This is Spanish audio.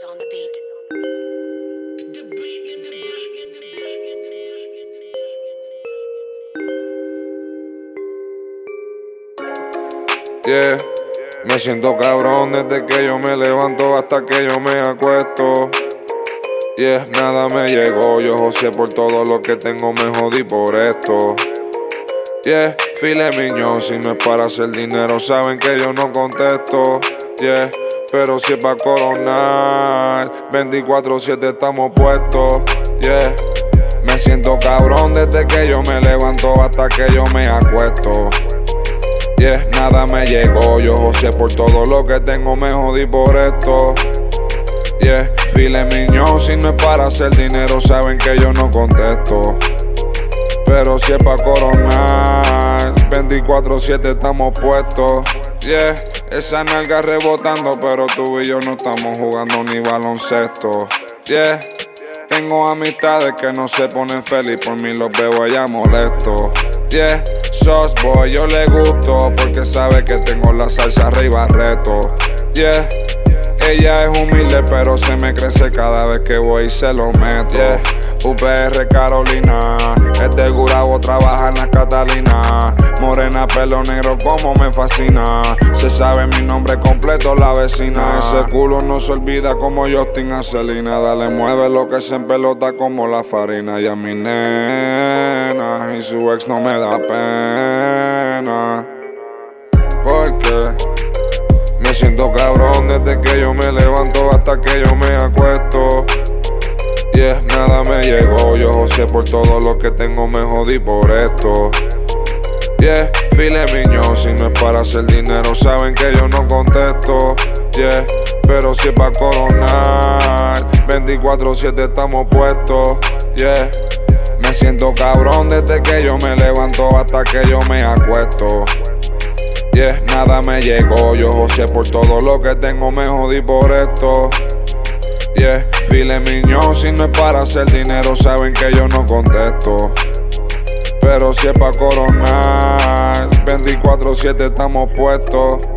is on the beat. Yeah, me siento cabrón desde que yo me levanto hasta que yo me acuesto. Yeah, nada me llegó, yo josé por todo lo que tengo, me jodí por esto. Yeah, file miñón, si no es para hacer dinero, saben que yo no contesto. Yeah, pero si es pa' coronar, 24/7 estamos puestos. Yeah, me siento cabrón desde que yo me levanto hasta que yo me acuesto. Yeah, nada me llegó, yo josé por todo lo que tengo, me jodí por esto. Yeah, file miñón, si no es para hacer dinero, saben que yo no contesto. Pero si es pa' coronar, 24/7 estamos puestos. Yeah, esa nalga rebotando, pero tú y yo no estamos jugando ni baloncesto. Yeah, tengo amistades que no se ponen feliz, por mí los veo allá molestos. Yeah, sos boy, yo le gusto porque sabe que tengo la salsa arriba reto. Yeah, ella es humilde pero se me crece cada vez que voy y se lo meto. Yeah, UPR Carolina, es de Gurabo, trabaja en la Catalina. Morena, pelo negro como me fascina. Se sabe mi nombre completo, la vecina. Ese culo no se olvida como Justin a Selena. Dale, mueve lo que se empelota como la farina. Y a mi nena y su ex no me da pena, porque me siento cabrón desde que yo me levanto hasta que yo me acuesto. Yeah, nada me llegó, yo josé por todo lo que tengo, me jodí por esto. Yeah, file miñón, si no es para hacer dinero, saben que yo no contesto. Yeah, pero si es pa' coronar, 24/7 estamos puestos. Yeah, me siento cabrón desde que yo me levanto hasta que yo me acuesto. Yeah, nada me llegó, yo josé por todo lo que tengo, me jodí por esto. Yeah, file miñón, si no es para hacer dinero, saben que yo no contesto. Pero si es pa' coronar, 24/7 estamos puestos.